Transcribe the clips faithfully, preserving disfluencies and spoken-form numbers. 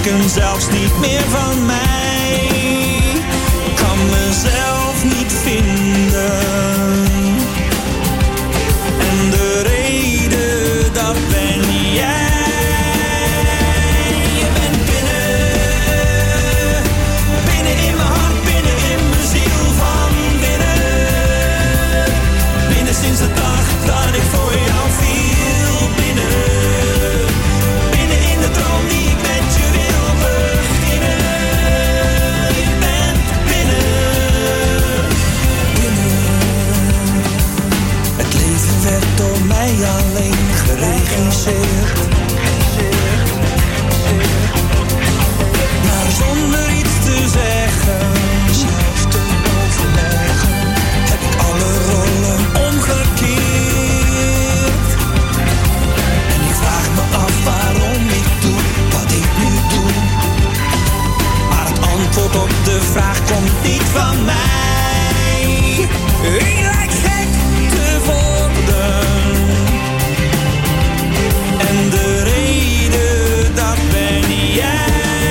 denken zelfs niet meer van mij. Kan mezelf niet vinden. En de reden, dat ben jij. Je bent binnen, binnen in mijn hart, binnen in mijn ziel van binnen. Binnen sinds de dag dat ik voor jou viel. Binnen, binnen in de droom die ik met je wil beginnen. Je bent binnen, binnen. Het leven werd door mij alleen geregisseerd. Maar zonder iets te zeggen, zelf te overleggen, heb ik alle rollen omgekeerd. En ik vraag me af waarom ik doe wat ik nu doe. Maar het antwoord op de vraag komt niet van mij. Ik lijk gek te worden. En de reden, dat ben jij.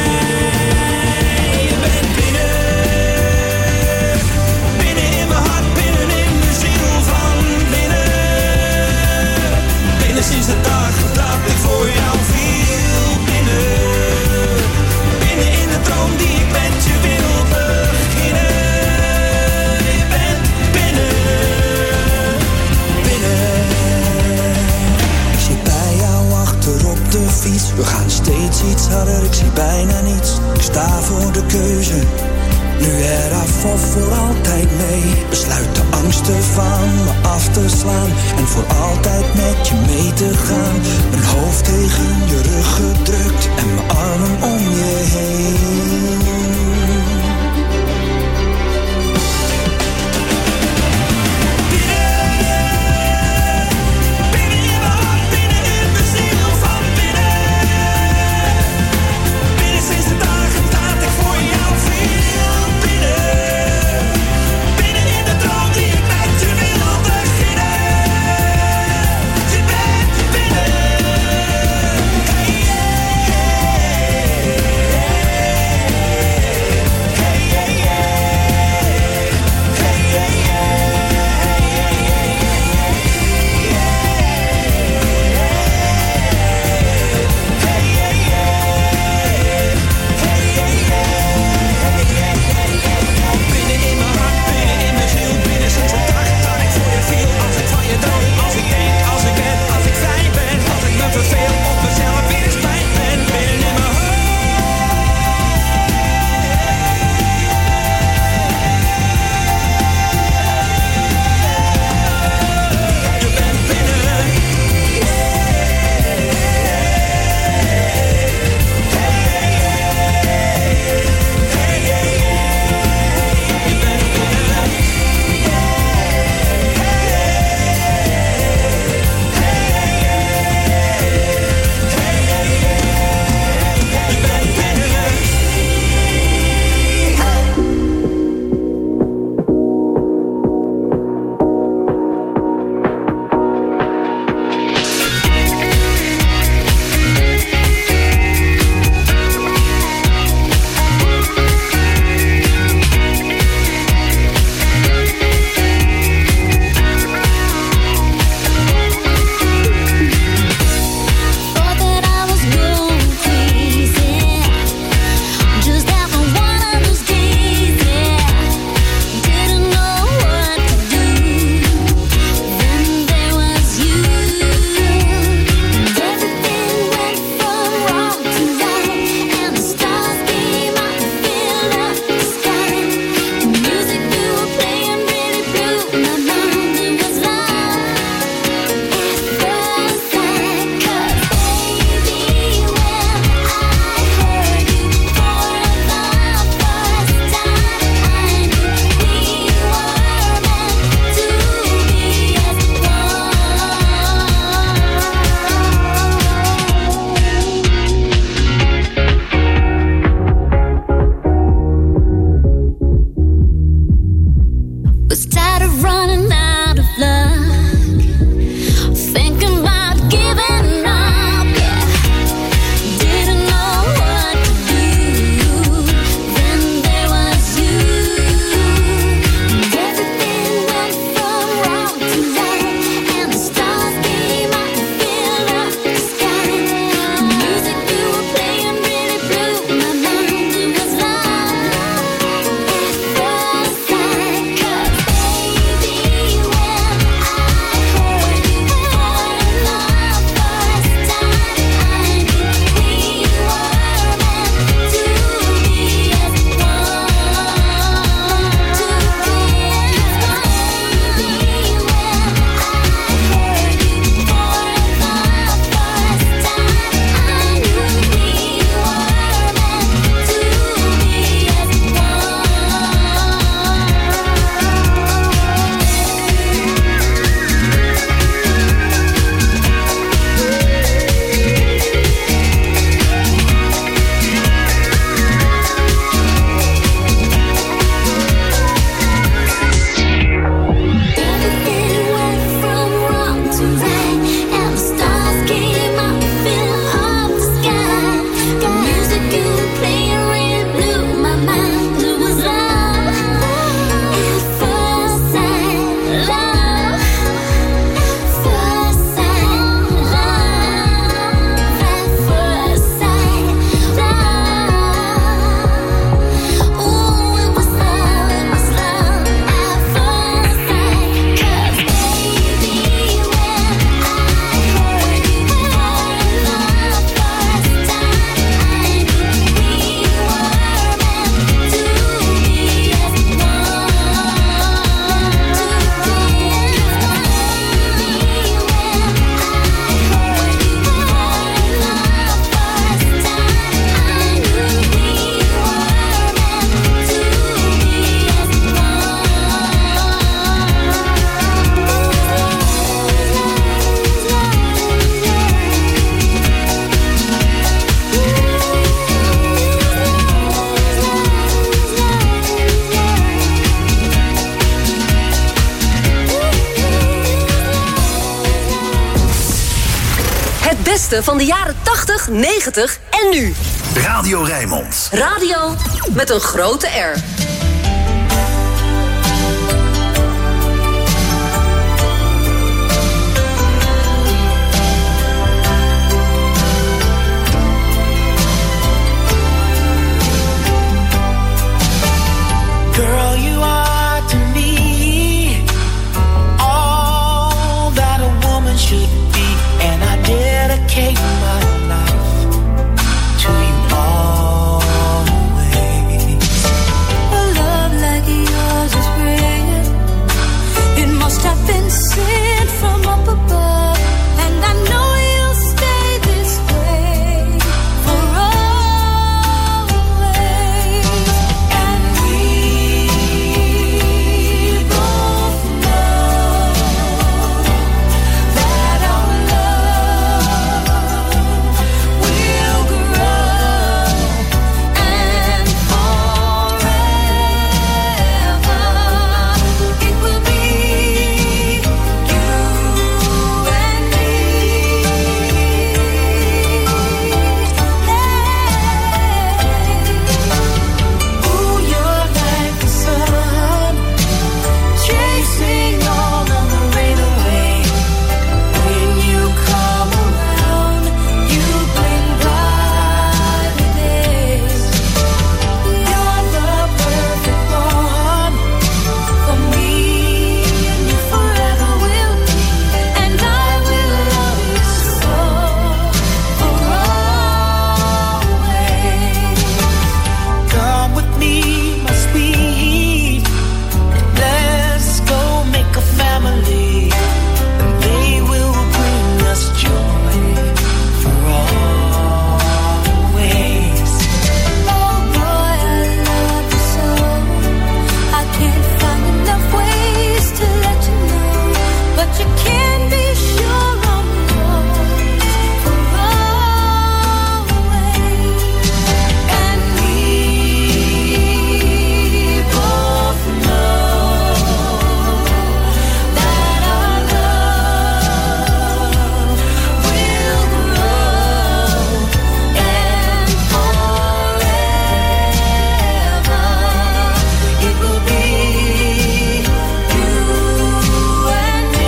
Je bent binnen, binnen in mijn hart, binnen in mijn ziel van binnen. Binnen sinds de dag dat ik voor jou viel. Binnen, binnen in de droom die ik met je wil beginnen. Je bent binnen, binnen. Ik zit bij jou achter op de fiets. We gaan steeds iets harder, ik zie bijna niets. Ik sta voor de keuze, nu eraf of voor altijd mee. Besluit de angsten van me af te slaan en voor altijd met je mee te gaan. Mijn hoofd tegen je rug gedrukt en mijn armen om je heen. beste van de jaren tachtig, negentig en nu. Radio Rijnmond. Radio met een grote R. Girl, you are to me all that a woman should be, and I dedicate my life to you always. A love like yours is rare. It must have been sent from up above, and I know you'll stay this way for always. And we both know that our love will grow, and forever it will be you and me. Ooh, you're like the sun, chasing all of the rain away. When you come around, you bring brighter days. You're the perfect one for me, and you forever will be. And I will love you so for always. Come with me, my sweet. Let's go make a family, and they will bring us joy for always. Oh boy, I love you so. I can't find enough ways to let you know, but you can be sure I'm yours for always. And we both know that our love will grow, and forever it will be you and me.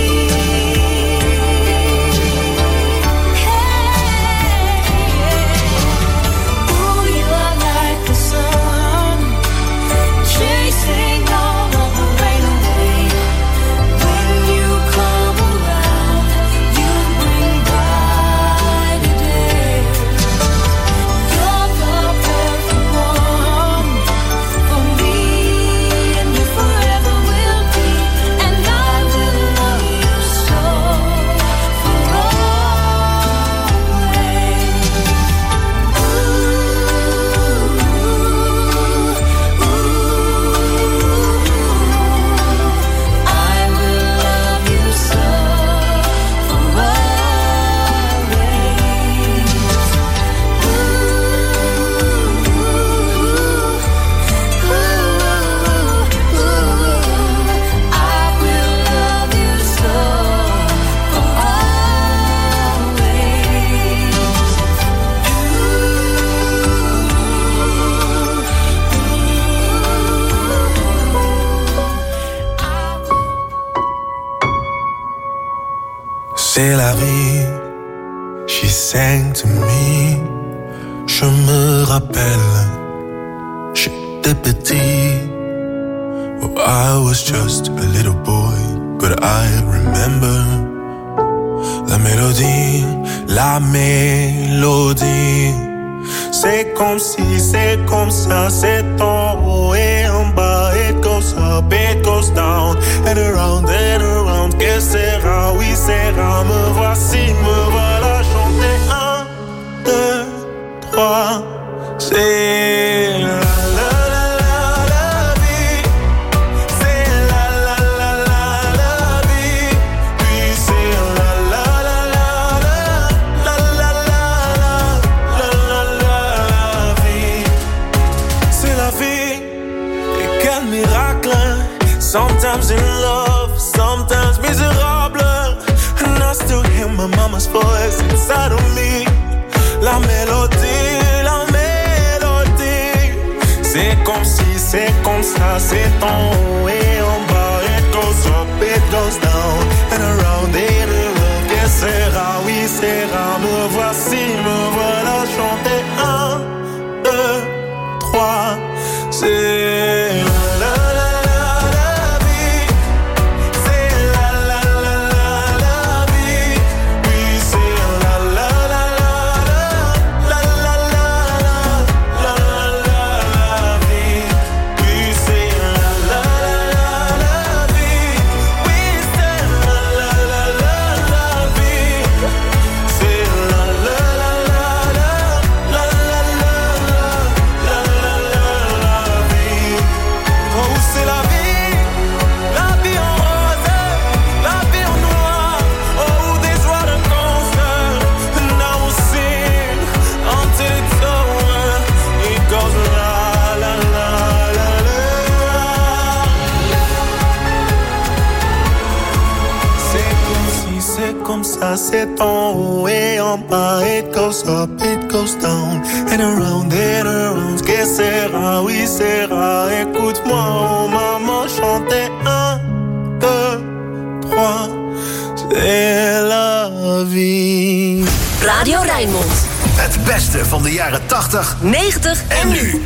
Ooh, you are like the sun, chasing all of the rain away. When you come around, you bring brighter days. You're the perfect one for me, and you forever will be. And I will love you so for always. Ooh, ooh, I will love you so for always. C'est la vie, she sang to me. Je me rappelle, j'étais petit. Oh, I was just a little boy, but I remember la mélodie, la mélodie. C'est comme si, c'est comme ça, c'est en haut et en bas. It goes up, it goes down, and around, and around. Que sera, oui sera, me voici, me voilà chanter. Un, deux, trois, c'est la la la la la vie. C'est la la la la la vie. Puis c'est la la la la la la la la la la la vie. C'est la vie, et quel miracle. Sometimes in love, sometimes miserable, and I still hear my mama's voice inside of me. La mélodie, la mélodie. C'est comme si, c'est comme ça, c'est en haut et en bas. It goes up, it goes down, and around and around. Que sera, oui, sera. Me voici, me voilà chanter. Un, deux, trois. C'est la la la. C'est en haut et en bas. It goes up, it goes down, and around and around. Que sera, oui sera. Écoute-moi, oh maman, chanter. Un, deux, trois. C'est la vie. Radio Rijnmond. Het beste van de jaren tachtig, negentig en nu.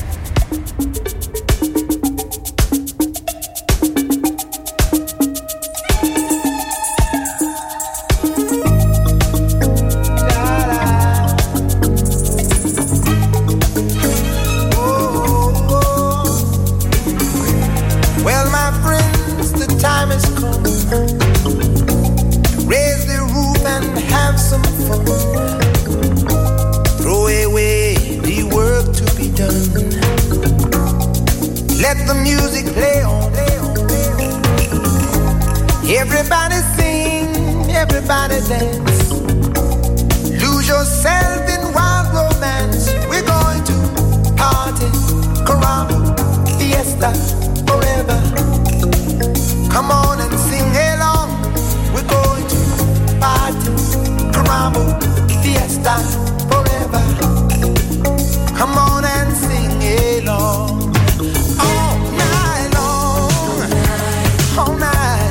Everybody sing, everybody dance. Lose yourself in wild romance. We're going to party, caramba, fiesta, forever. Come on and sing along. We're going to party, caramba, fiesta, forever. Come on and sing along. All night long, all night.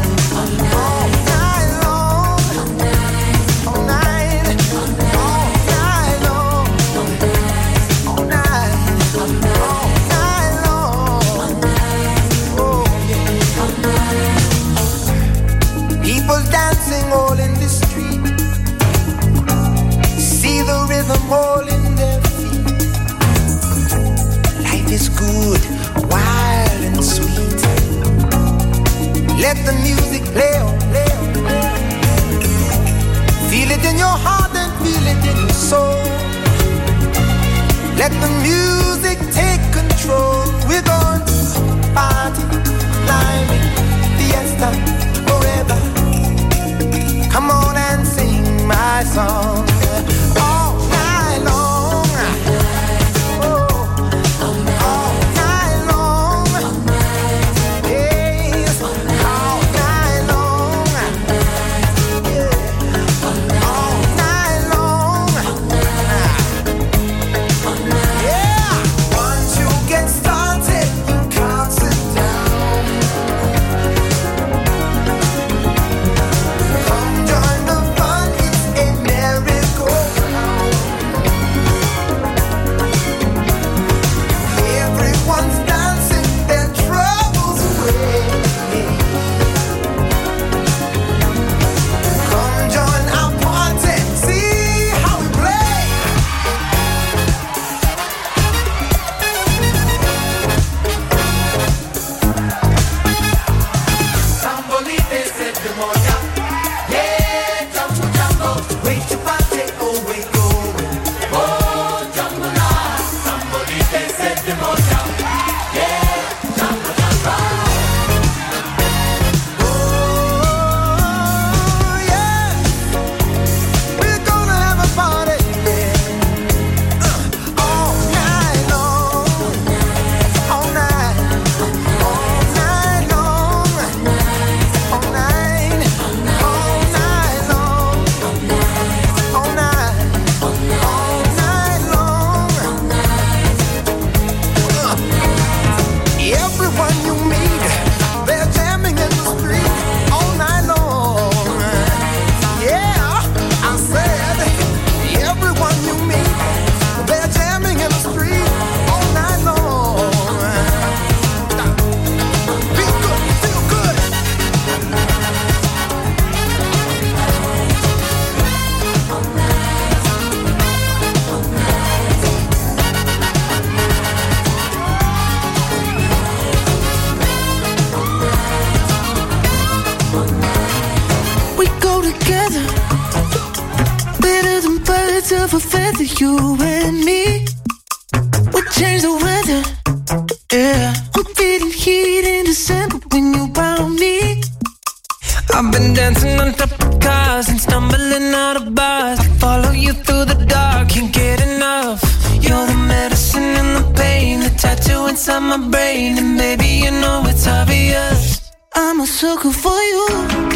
All in the street, see the rhythm all in their feet. Life is good, wild and sweet. Let the music play on, play on, play on. Feel it in your heart and feel it in your soul. Let the music take control. We're going to party, climbing, fiesta, forever. Come on and sing my song all night long. Oh, all night long. Yes, all night long. Yeah, all night long. Yeah. of a feather, you and me. We change the weather, yeah. I'm feeling heat in December when you found me. I've been dancing on top of cars and stumbling out of bars. I follow you through the dark, can't get enough. You're the medicine and the pain, the tattoo inside my brain. And baby, you know it's obvious, I'm a sucker for you.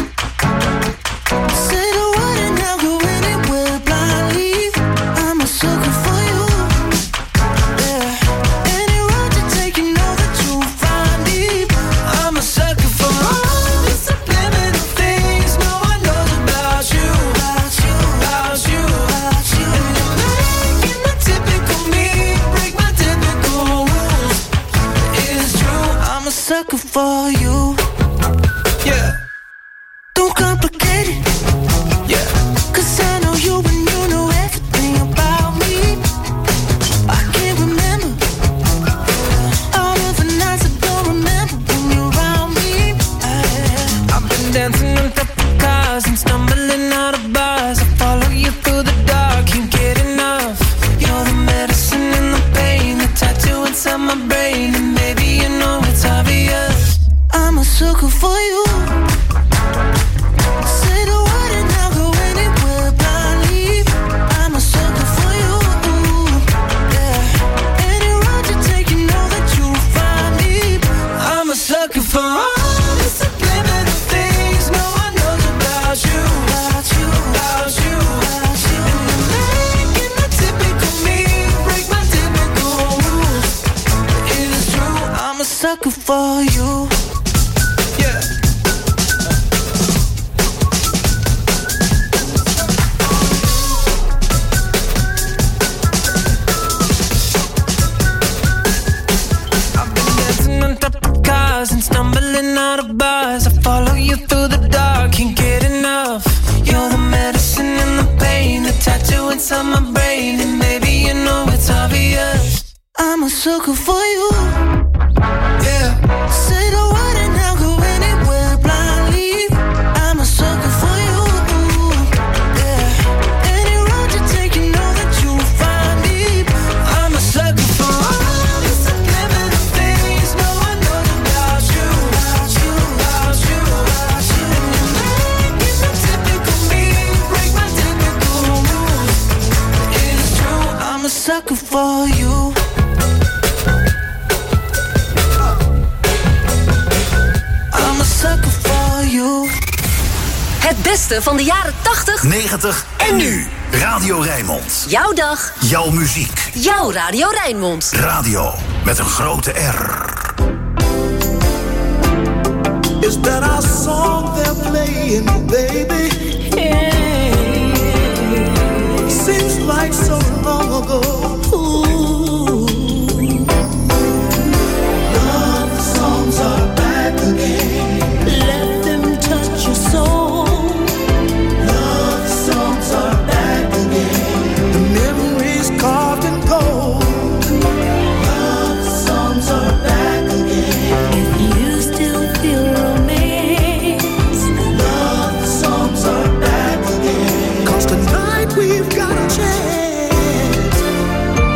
Say the word and I'll go anywhere blindly. I'm a sucker for you, yeah. Any road you take, you know that you'll find me. I'm a sucker for all the subliminal things no one knows about you, about you, about you, about you. And you're making the typical me break my typical rules. It's true, I'm a sucker for you. Yeah. Don't complicate it. Yeah. Cause I know you and you know everything about me. I can't remember all of the nights I don't remember when you're around me. I, I've been dancing on top of cars and stumbling out of bars. I follow you through the dark, can't get enough. You're the medicine and the pain, the tattoo inside my brain. And maybe you know it's obvious, I'm a sucker for you. Say the word and I'll go anywhere blindly. I'm a sucker for you, yeah. Any road you take, you know that you'll find me. I'm a sucker for all the subliminal things no one knows about you, about you, about you, about you. And you're making the typical me break my typical rules. It is true, I'm a sucker for you. And stumbling out of bars, I follow you through the dark, can't get enough. You're the medicine and the pain, the tattoo inside my brain. And maybe you know it's obvious, I'm a sucker for you, yeah. Say the word and I'll go anywhere blindly. I'm a sucker for you, yeah. Any road you take, you know that you'll find me. I'm a sucker for all the subliminal things no one knows about you, about you, about you, about you. And you're making the typical me break my typical rules. It is true, I'm a sucker for you. I'm a sucker for you. Het beste van de jaren tachtig, negentig en nu. Radio Rijnmond. Jouw dag. Jouw muziek. Jouw Radio Rijnmond. Radio met een grote R. Is that our song they're playing, baby? Yeah. Seems like so long ago. Ooh. Love songs are back again. Let them touch your soul. Love songs are back again. The memories carved in gold. Love songs are back again. If you still feel romance, love songs are back again. 'Cause tonight we've got a chance.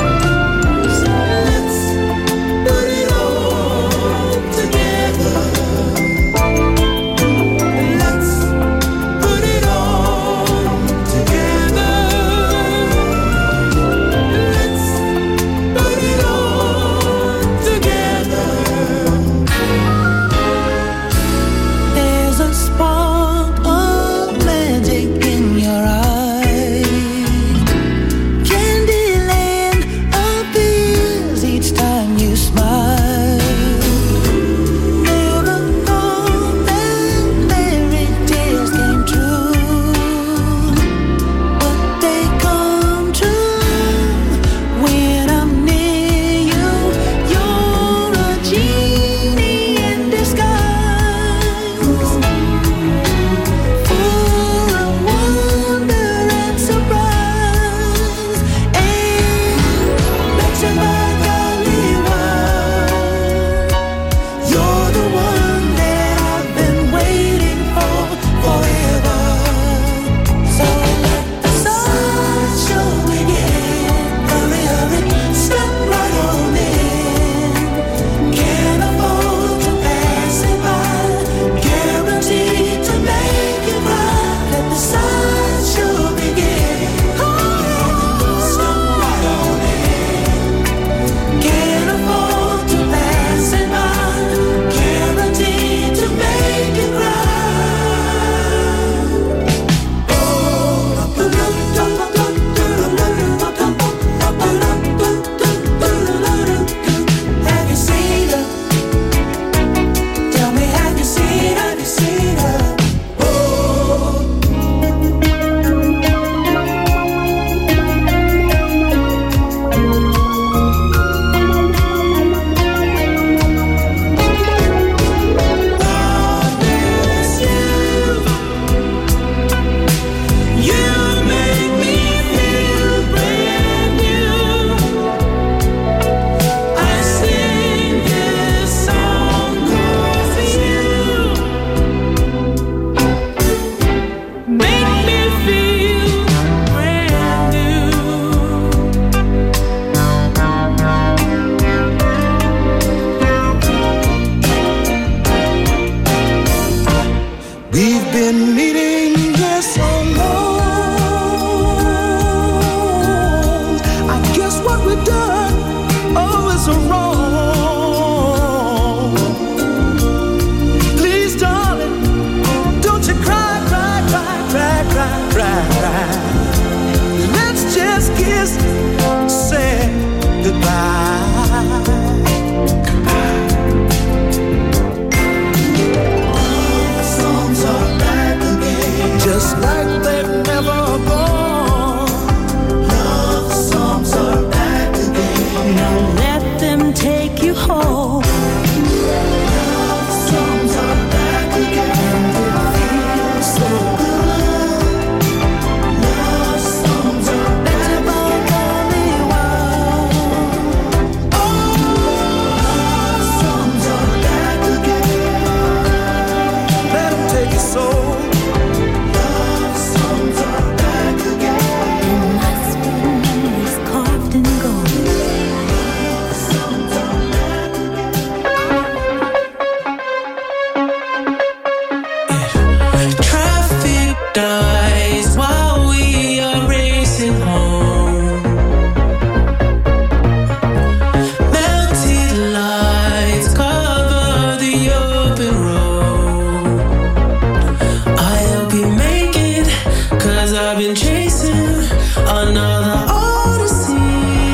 you whole. Love songs are back again. It feels so good. Love songs are better about only one. Oh, love songs are back again. Let 'em take your soul. Love songs are back again. In my spoon is carved in gold. Love songs are back again. Traffic dies while we are racing home. Melted lights cover the open road. I hope you make it, 'cause I've been chasing another odyssey.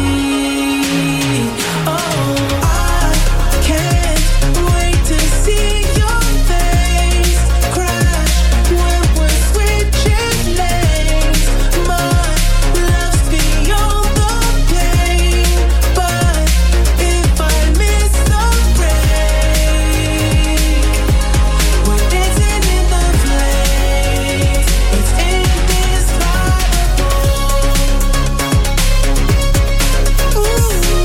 Oh, I can't wait to see your face crash when we're switching lanes. My love's beyond the pain, but if I miss the break, we're dancing in the flames. It's indescribable. Ooh,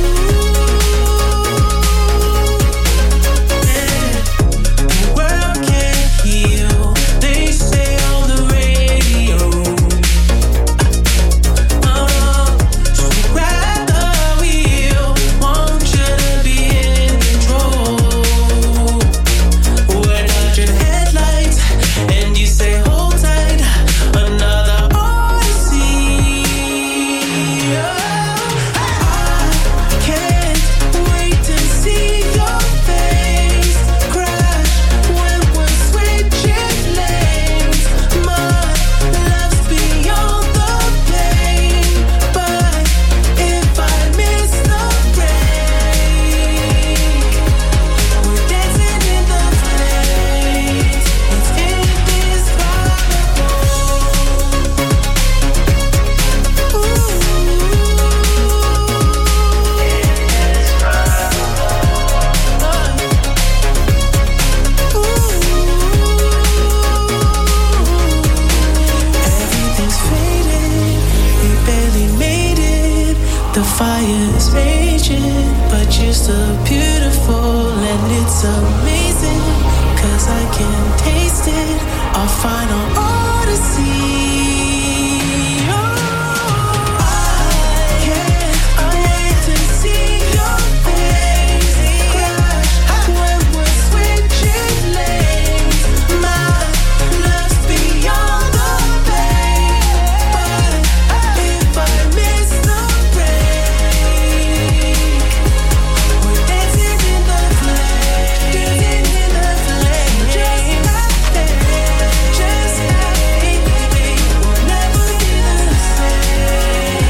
yeah. The world can't heal, they say on the radio. Oh, so grab the wheel, want you to be in control. We're dodging headlights, and you say hold tight, another odyssey. Oh, I can't wait to see your face crash when we're switching lanes. My love's beyond the pain, but if I miss the break, we're dancing in the flames. It's indescribable. Ooh, everything's faded, we barely made it. The fire is raging, but you're still beautiful, and it's amazing, 'cause I can taste it, our final odyssey. Oh, I can't wait to see your face crash when we're switching lanes. My love's beyond the pain, but if I miss the break, we're dancing in the flame, dancing in the flame, just like that, just like baby, we'll never be the same.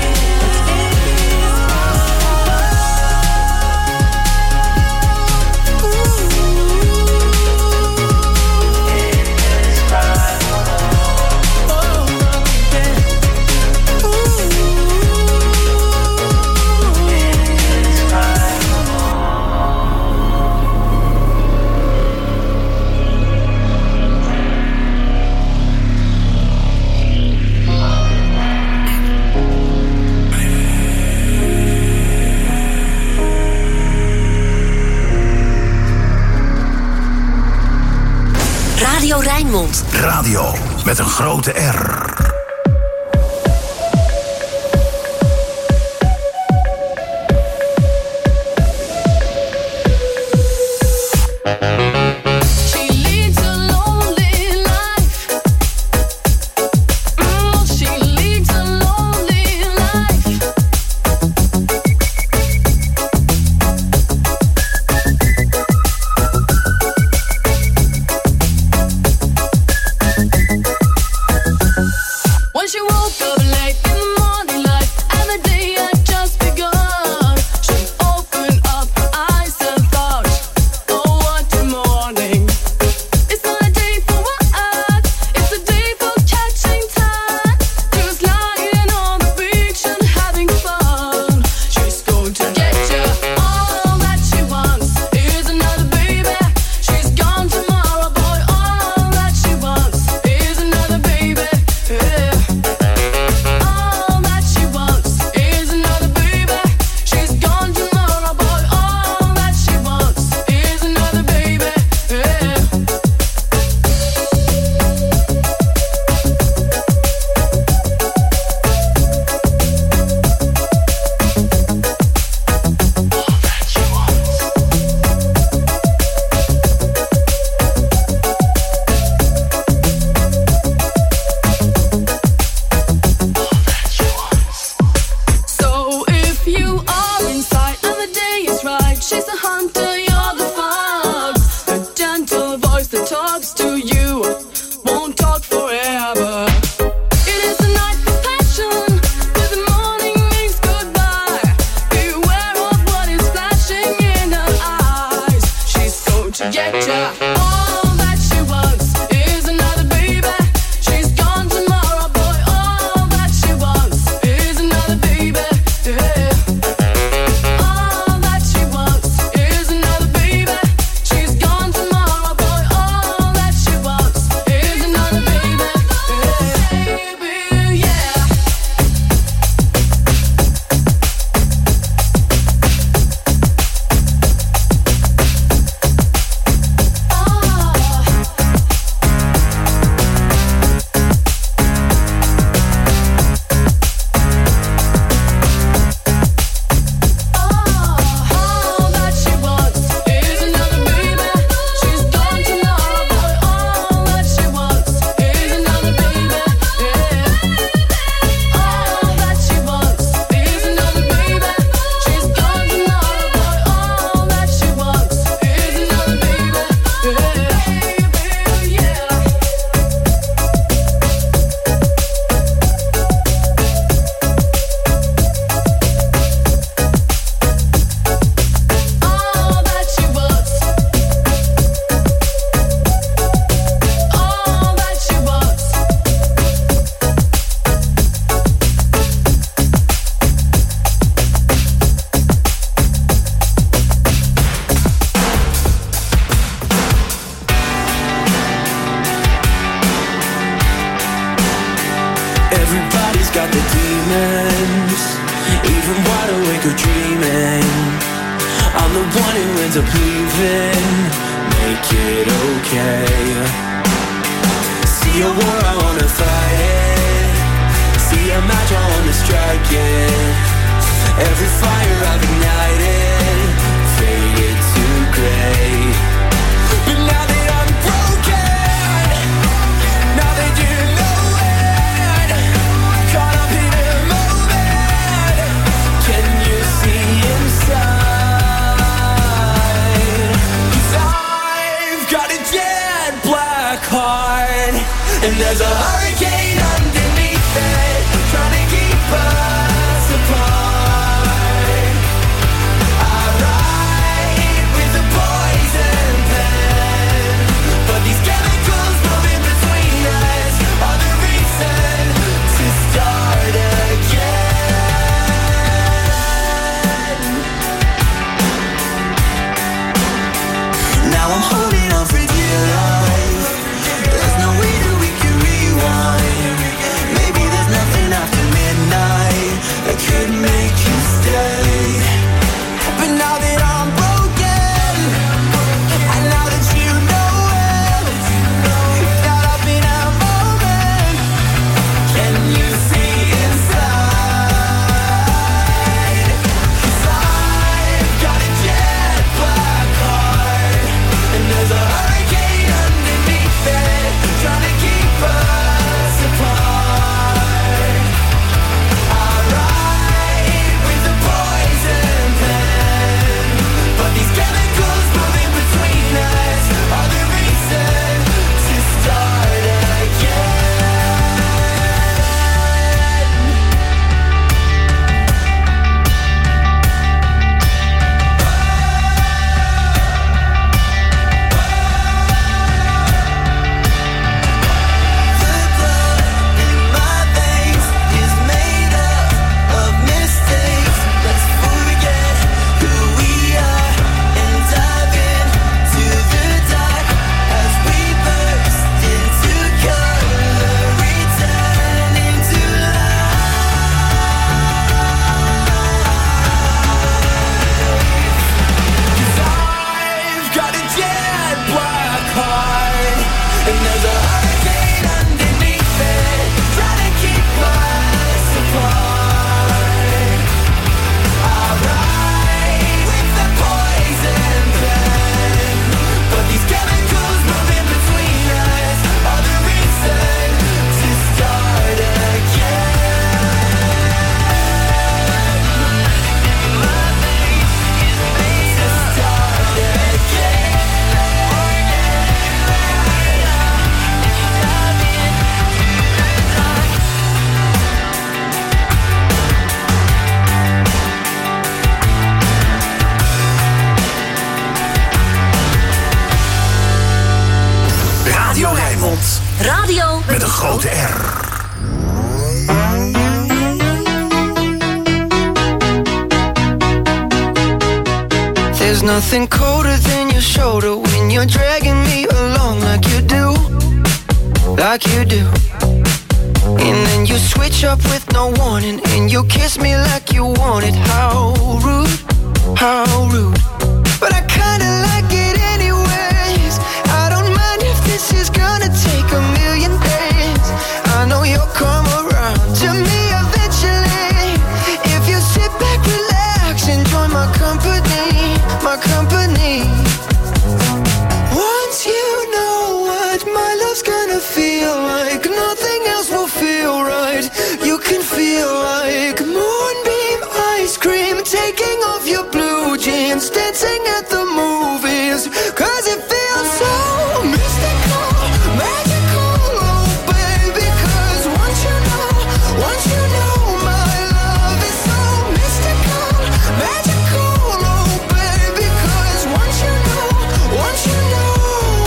Radio Rijnmond. Radio met een grote R. She leads a lonely life. Mm, she leads a lonely life. She's the hunter, you're the fox. A gentle voice that talks to you won't talk forever. It is the night for passion, but the morning means goodbye. Beware of what is flashing in her eyes. She's going to get ya. All that she wants is another baby. She's gone tomorrow, boy. All that she wants is another baby. Yeah. All that she wants is another baby. She's gone tomorrow, boy. All that she wants is another baby. Yeah. Baby, yeah. All that she wants is another baby. She's gone tomorrow, boy. All that she wants is another baby. Yeah. All that she wants is another baby. She's gone tomorrow, boy. All that she wants is another baby. Yeah. Yeah. All that she wants. All that she wants. Everybody's got the demons, even wide awake or dreaming. I'm the one who ends up leaving. Make it okay. See a war, I wanna fight it. See a match, I wanna strike it. Every fire I've ignited faded to gray. But now that I'm broken, now that you know it, caught up in a moment, can you see inside? 'Cause I've got a dead black heart, and there's a hurricane underneath it, trying to keep us apart. I write with a poison pen, but these chemicals moving between us are the reason to start again. Now I'm holding on for dear life. There's no way that we can rewind. Radio met een grote R. There's nothing colder than your shoulder when you're dragging me along like you do, like you do. And then you switch up with no warning and you kiss me like you want it. How rude, how rude. But I kinda like it anyways. I don't mind if this is gonna take a million days. I know you'll come around to me eventually. If you sit back, relax, enjoy my company, my company. Once you know what my love's gonna feel like, nothing else will feel right. You can feel like moonbeam ice cream, taking off your blue jeans, dancing at the movies. Cause it feels so mystical, magical, oh baby. Cause once you know, once you know my love is so mystical, magical, oh baby. Cause once you know, once you know,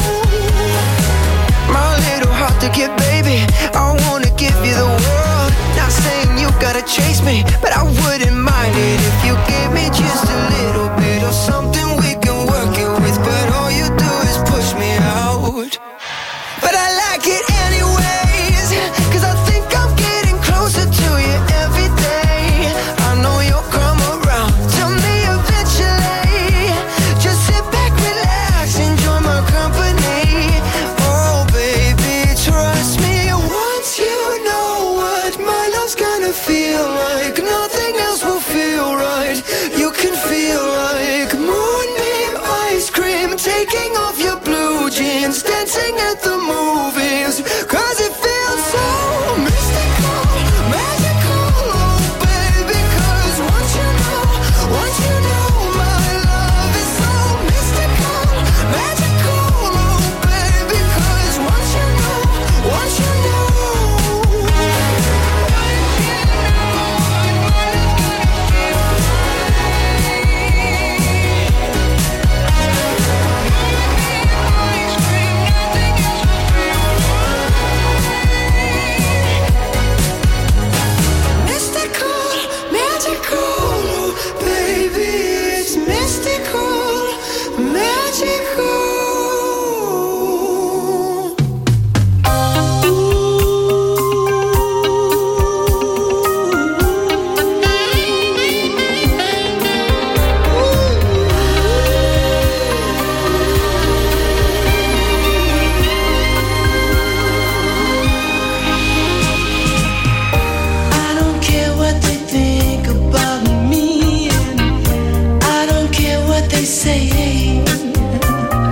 my little heart to get, baby, I wanna give you the world. Not saying you gotta chase me, but I wouldn't mind it if you gave me just a little bit of something we can work it with. But all you do is push me out. But I like it anyways, cause I think I'm getting closer to you every day. I know you'll come around to me eventually. Just sit back, relax, enjoy my company. Oh baby, trust me. Once you know what my love's gonna feel like, nothing else will feel right. You can feel like moonbeam ice cream, taking off your blue jeans, dancing at the movies. Cause it feels so mystical, magical, oh baby. Cause once you know, once you know my love is so mystical, magical, oh baby. Cause once you know, once you know. Mystical, magical, baby, it's mystical, magical. I don't care what they think about me, and I don't care what they say.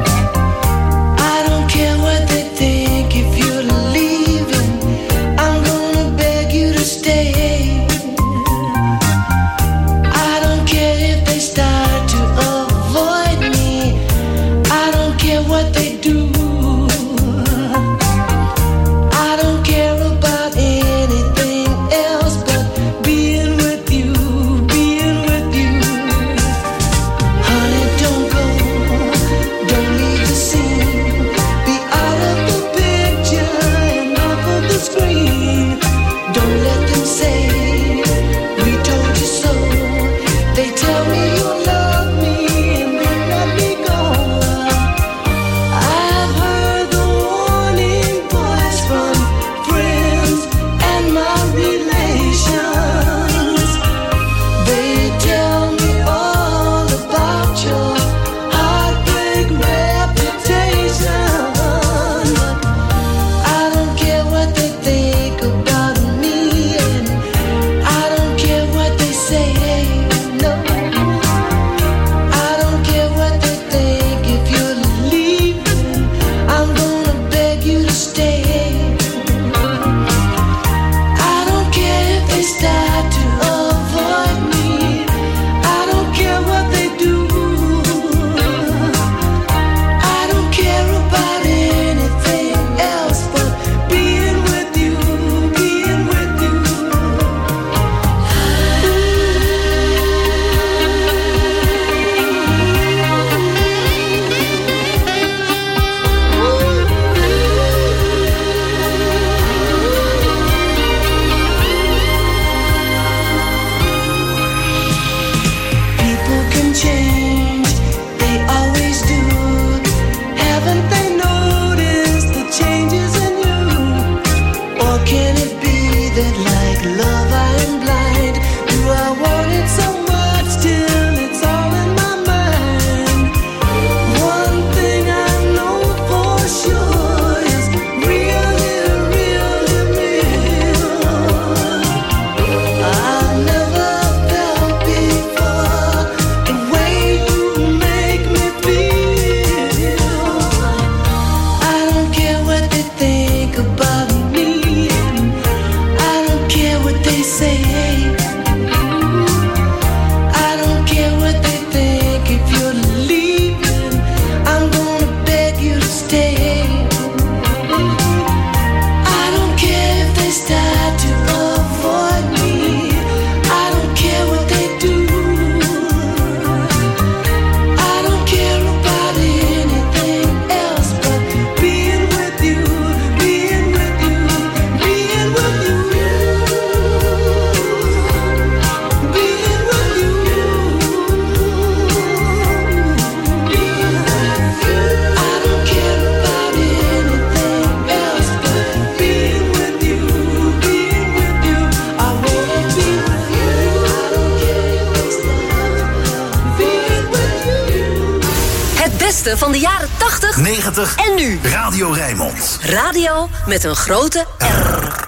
beste van de jaren tachtig, negentig en nu. Radio Rijnmond. Radio met een grote R.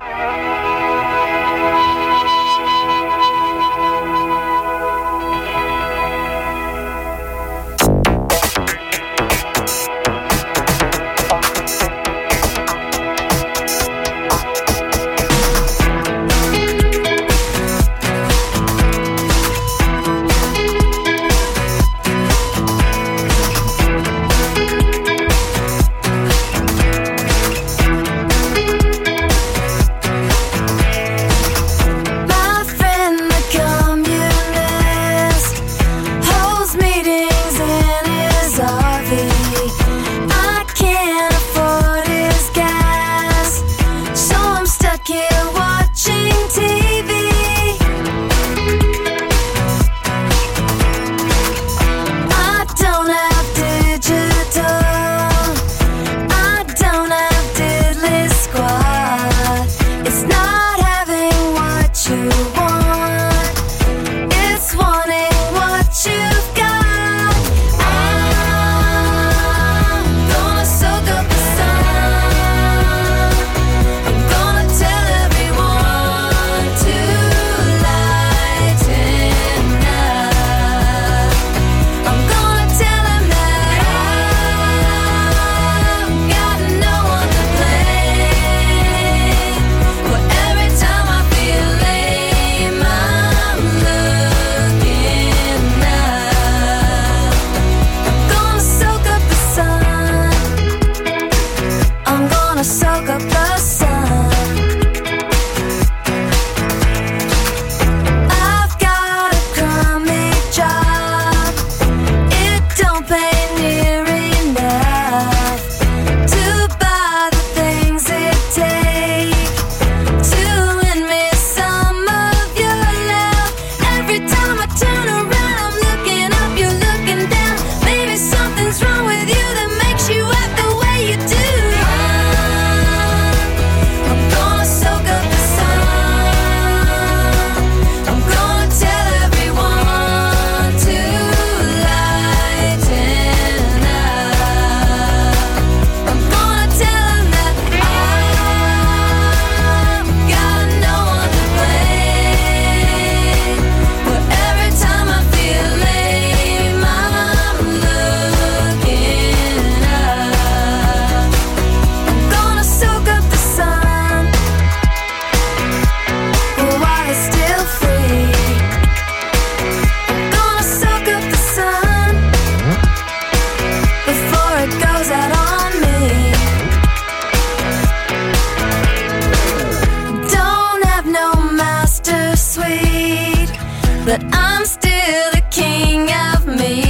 but I'm still the king of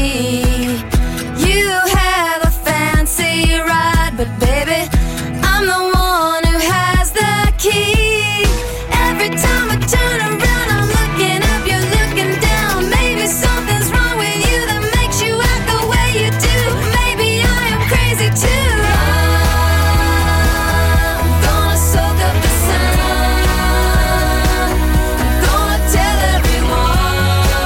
me. You have a fancy ride, but baby, I'm the one who has the key. Every time I turn around, I'm looking up, you're looking down. Maybe something's wrong with you that makes you act the way you do. Maybe I am crazy too. I'm gonna soak up the sun. I'm gonna tell everyone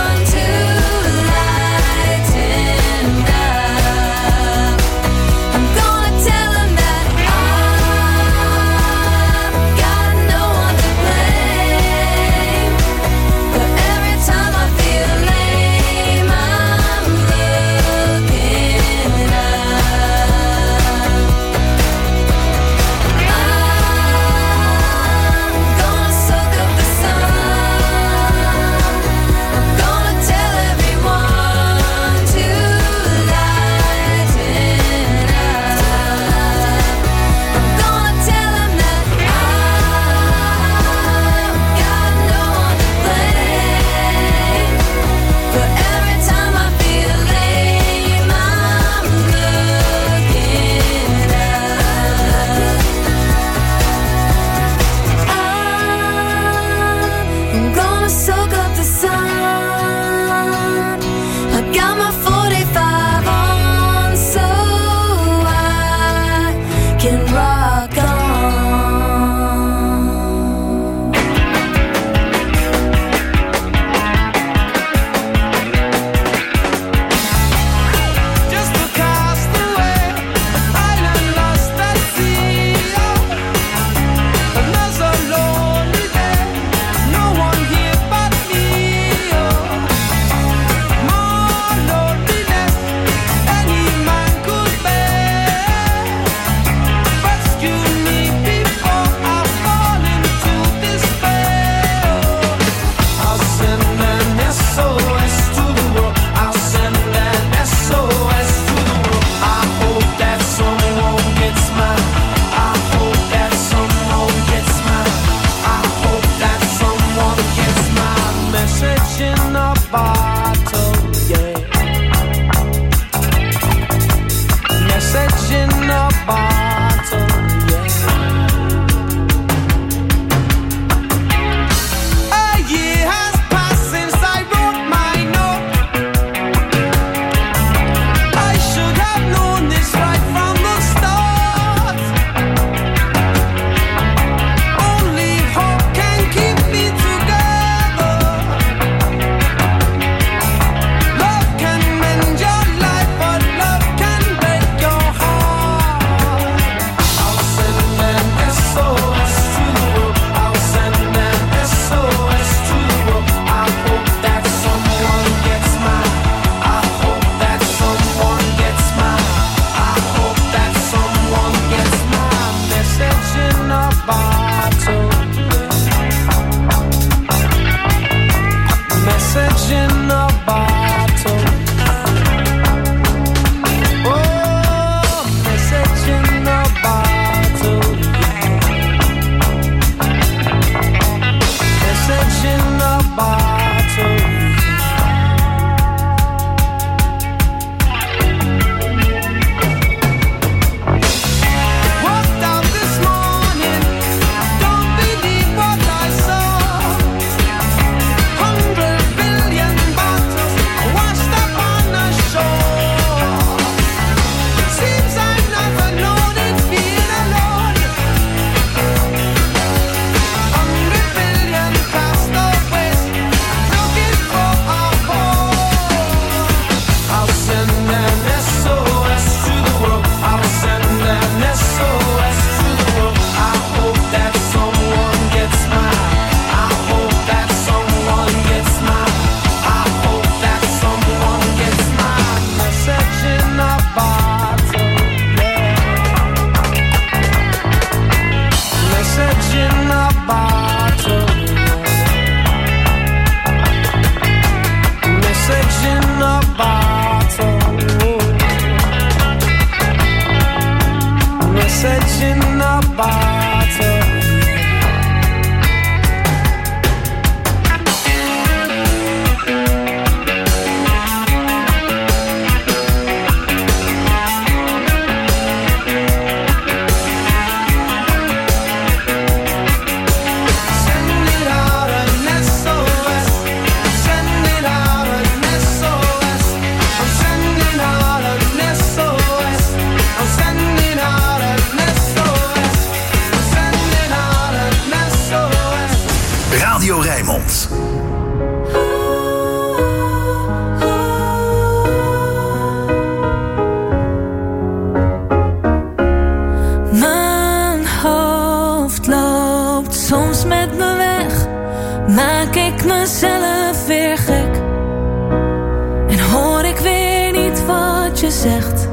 wat je zegt.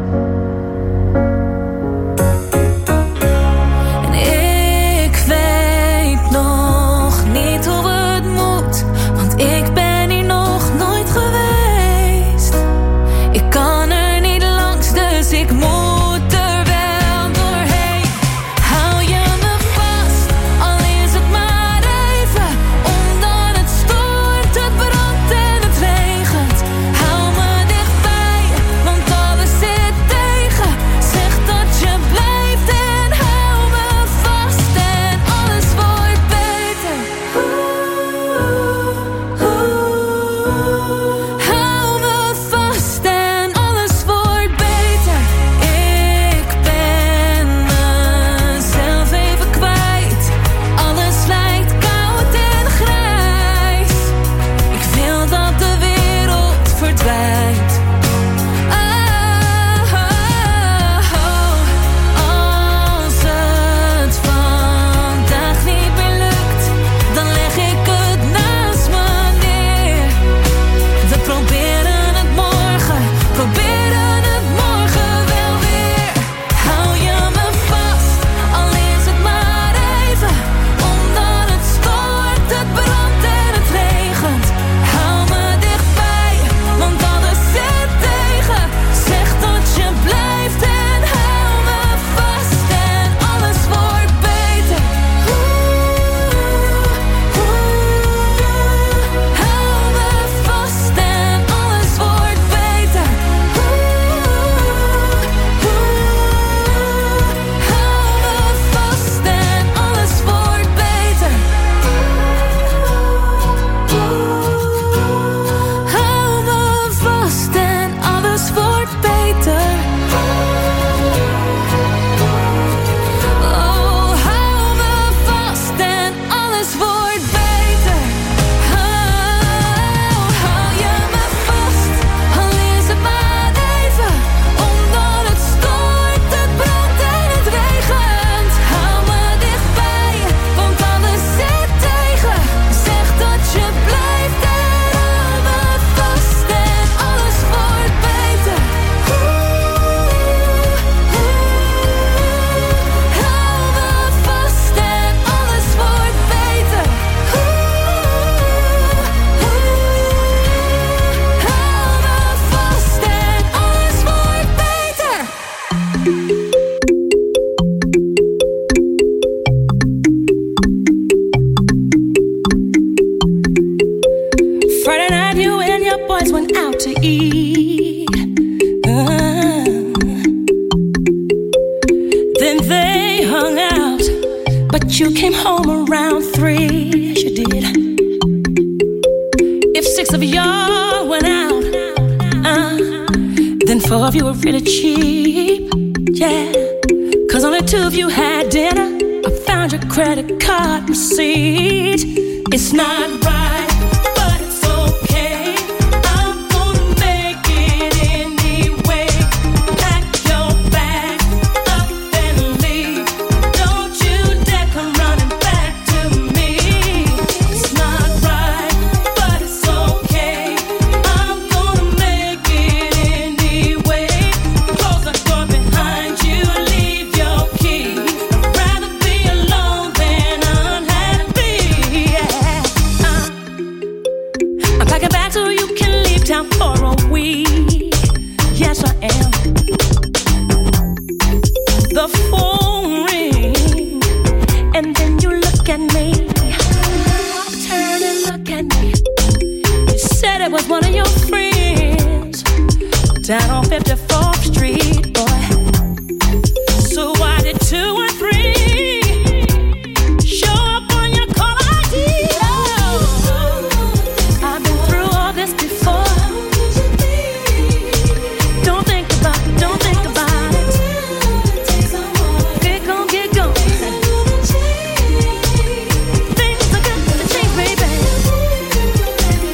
En ik weet nog niet hoe het moet, want ik ben hier nog nooit geweest. Ik kan er niet langs, dus ik moet.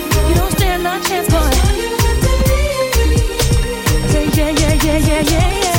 Yeah, yeah, yeah, yeah.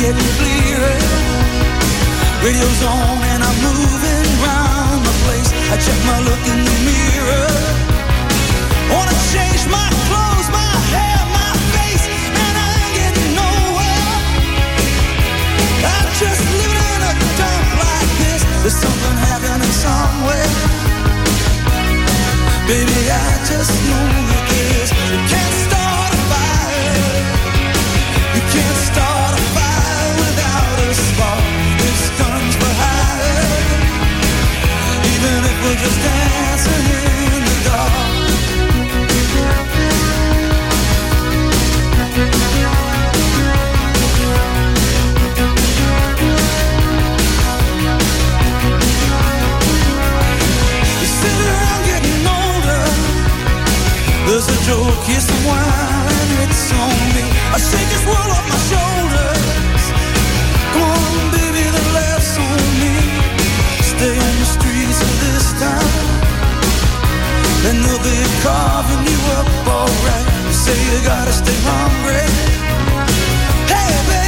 getting clearer. Radio's on and I'm moving round the place. I check my look in the mirror. Wanna change my clothes, my hair, my face, and I ain't getting nowhere. I'm just living in a dump like this. There's something happening somewhere. Baby, I just know it is. You can't start a fire. You can't start a fire without a spark. This gun's for hire. Even if we're just dancing in the dark. You sit around getting older. There's a joke, here's some wine, it's on me. I shake this world off my shoulders. Come on, baby, the laughs on me. Stay on the streets of this town, and they'll be carving you up alright. You say you gotta stay hungry. Hey, baby.